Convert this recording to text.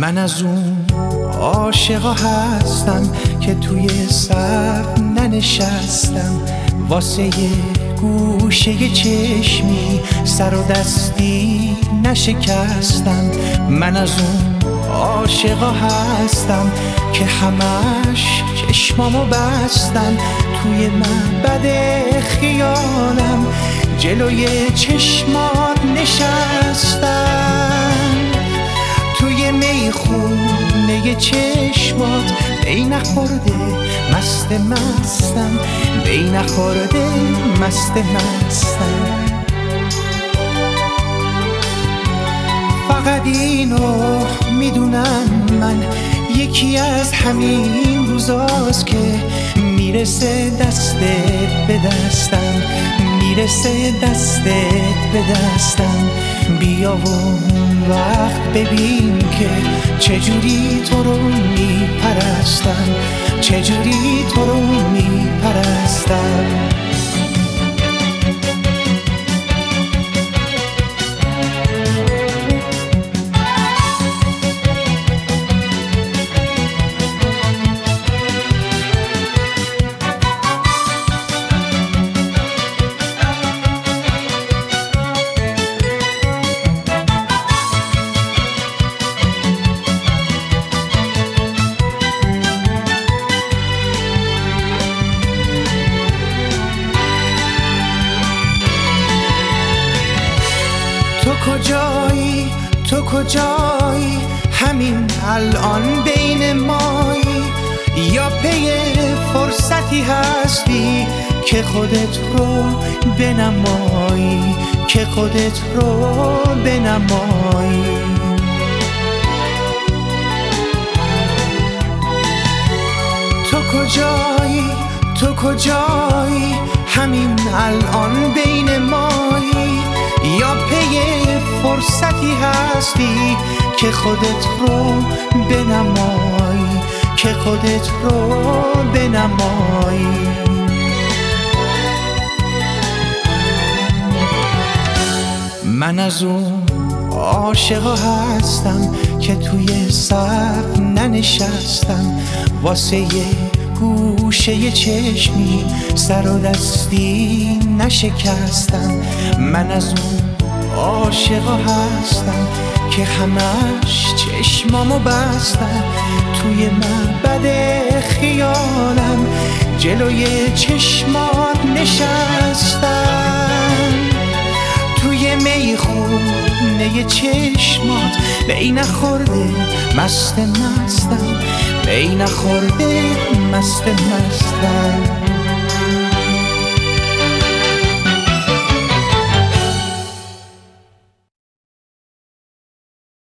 من از اون عاشقا هستم که توی صف ننشستم، واسه یه گوشه چشمی سر و دستی نشکستم. من از اون عاشقا هستم که همش چشمامو بستن، توی معبد خیالم جلوی چشمات نشستن، توی میخونه چشمات بی نخورده مستم، بی نخورده مستم. فقط اینو میدونم من، یکی از همین روزاست که میرسه دستت به دستم، میرسه دستت به دستم. بیا و اون وقت ببین که چجوری تو رو میپرستم، چجوری تو رو میپرستم. تو کجایی همین الان بین مایی، یا پی فرصتی هستی که خودت رو بنمایی، که خودت رو بنمایی. تو کجایی همین الان بین مایی، یا پی فرصتی هستی که خودت رو بنمایی، که خودت رو بنمایی. من از اون عاشقا هستم که توی صف ننشستم، واسه یه گوشه چشمی سر و دستی نشکستم. من از اون عاشقا هستم که همش چشمامو بستم، توی معبد خیالم جلوی چشمات نشستم، توی میخونه چشمات بی نخورده مستم، بی نخورده مستم.